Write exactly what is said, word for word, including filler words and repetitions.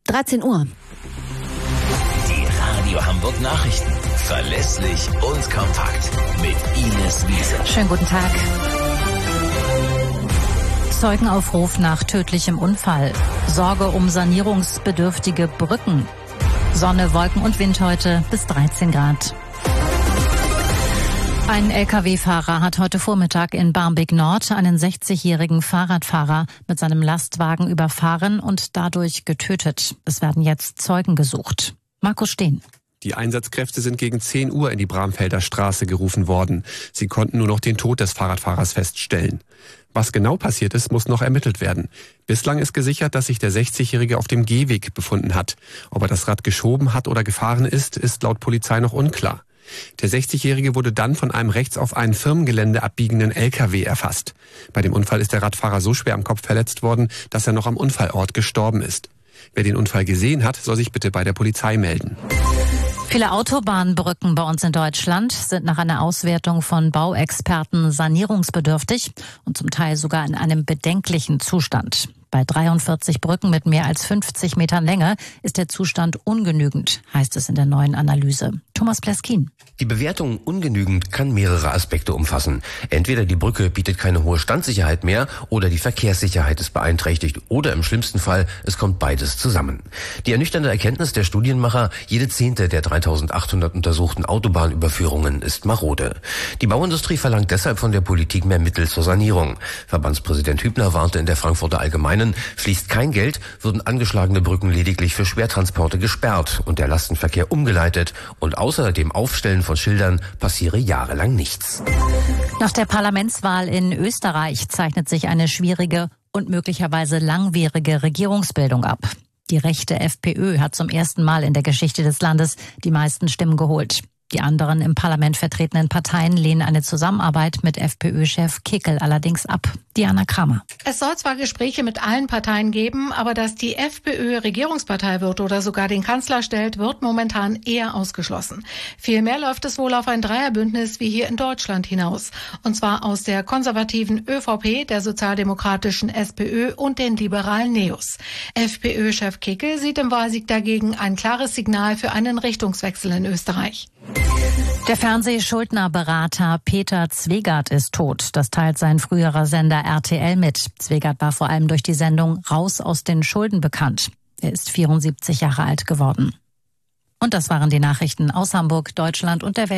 dreizehn Uhr. Die Radio Hamburg Nachrichten. Verlässlich und kompakt. Mit Ines Wiese. Schönen guten Tag. Zeugenaufruf nach tödlichem Unfall. Sorge um sanierungsbedürftige Brücken. Sonne, Wolken und Wind heute bis dreizehn Grad. Ein L K W-Fahrer hat heute Vormittag in Barmbek Nord einen sechzigjährigen Fahrradfahrer mit seinem Lastwagen überfahren und dadurch getötet. Es werden jetzt Zeugen gesucht. Markus Steen. Die Einsatzkräfte sind gegen zehn Uhr in die Bramfelder Straße gerufen worden. Sie konnten nur noch den Tod des Fahrradfahrers feststellen. Was genau passiert ist, muss noch ermittelt werden. Bislang ist gesichert, dass sich der sechzigjährige auf dem Gehweg befunden hat. Ob er das Rad geschoben hat oder gefahren ist, ist laut Polizei noch unklar. Der sechzigjährige wurde dann von einem rechts auf ein Firmengelände abbiegenden L K W erfasst. Bei dem Unfall ist der Radfahrer so schwer am Kopf verletzt worden, dass er noch am Unfallort gestorben ist. Wer den Unfall gesehen hat, soll sich bitte bei der Polizei melden. Viele Autobahnbrücken bei uns in Deutschland sind nach einer Auswertung von Bauexperten sanierungsbedürftig und zum Teil sogar in einem bedenklichen Zustand. Bei dreiundvierzig Brücken mit mehr als fünfzig Metern Länge ist der Zustand ungenügend, heißt es in der neuen Analyse. Thomas Pleskin. Die Bewertung ungenügend kann mehrere Aspekte umfassen. Entweder die Brücke bietet keine hohe Standsicherheit mehr oder die Verkehrssicherheit ist beeinträchtigt oder im schlimmsten Fall, es kommt beides zusammen. Die ernüchternde Erkenntnis der Studienmacher, jede zehnte der dreitausendachthundert untersuchten Autobahnüberführungen ist marode. Die Bauindustrie verlangt deshalb von der Politik mehr Mittel zur Sanierung. Verbandspräsident Hübner warnte in der Frankfurter Allgemeinen, fließt kein Geld, würden angeschlagene Brücken lediglich für Schwertransporte gesperrt und der Lastenverkehr umgeleitet und außer dem Aufstellen von Schildern passiere jahrelang nichts. Nach der Parlamentswahl in Österreich zeichnet sich eine schwierige und möglicherweise langwierige Regierungsbildung ab. Die rechte FPÖ hat zum ersten Mal in der Geschichte des Landes die meisten Stimmen geholt. Die anderen im Parlament vertretenen Parteien lehnen eine Zusammenarbeit mit FPÖ-Chef Kickl allerdings ab. Diana Kramer. Es soll zwar Gespräche mit allen Parteien geben, aber dass die FPÖ Regierungspartei wird oder sogar den Kanzler stellt, wird momentan eher ausgeschlossen. Vielmehr läuft es wohl auf ein Dreierbündnis wie hier in Deutschland hinaus. Und zwar aus der konservativen ÖVP, der sozialdemokratischen SPÖ und den liberalen NEOS. FPÖ-Chef Kickl sieht im Wahlsieg dagegen ein klares Signal für einen Richtungswechsel in Österreich. Der Fernsehschuldnerberater Peter Zwegert ist tot. Das teilt sein früherer Sender R T L mit. Zwegert war vor allem durch die Sendung Raus aus den Schulden bekannt. Er ist vierundsiebzig Jahre alt geworden. Und das waren die Nachrichten aus Hamburg, Deutschland und der Welt.